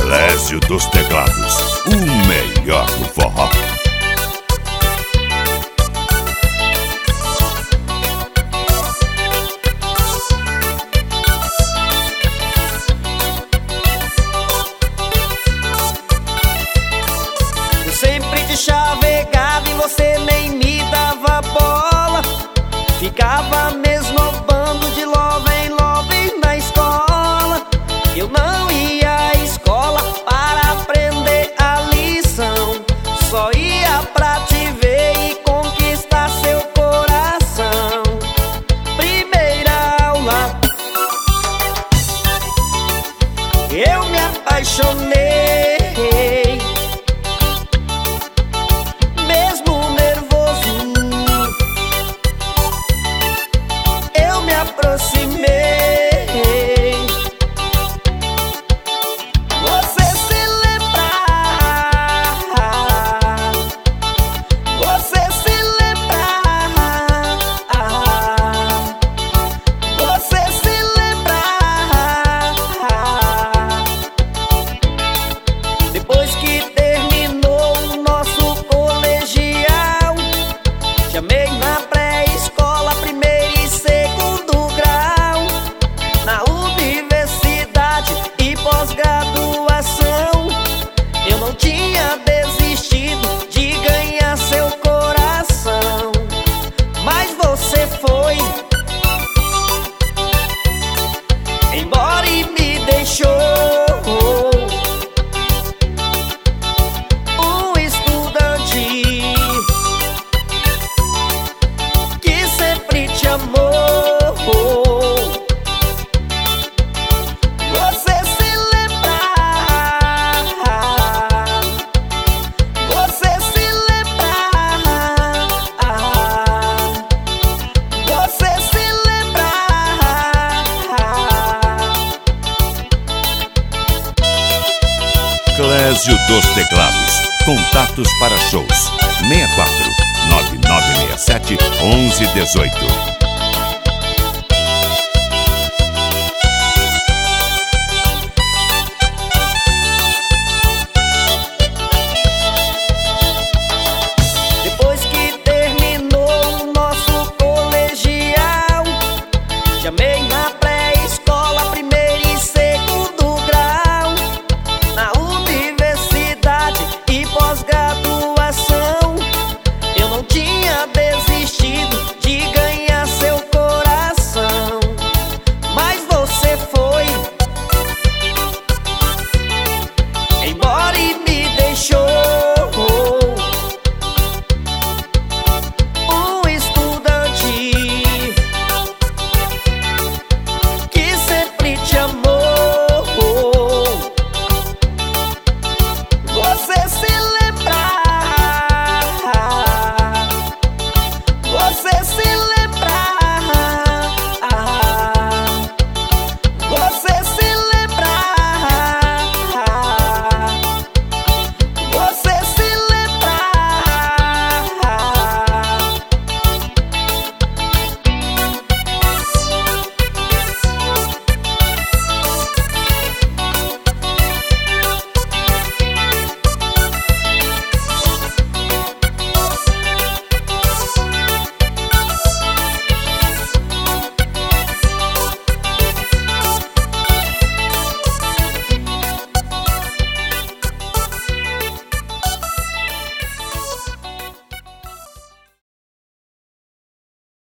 Clésio dos Teclados, o melhor do forró. Eu sempre te chavegava e você nem me dava bola. Ficava me esnobando de love em love na escola. Eu não ia à escola para aprender a lição, só ia pra te ver e conquistar seu coração. Primeira aula, eu me apaixonei. Mesmo nervosinho, eu me aproximei. Você se lembra? Você se lembra? Você se lembra? Depois que terminou o nosso colegial, chamei na pré-escola, primeiro e segundo grau, na universidade e pós-graduação. Eu não tinha desistido de ganhar seu coração, mas você foi embora e me deixou um estudante que sempre te amou. Você se lembra? Você se lembra? Você se lembra? Clésio dos Teclados. Contatos para shows: 64 9967 1118.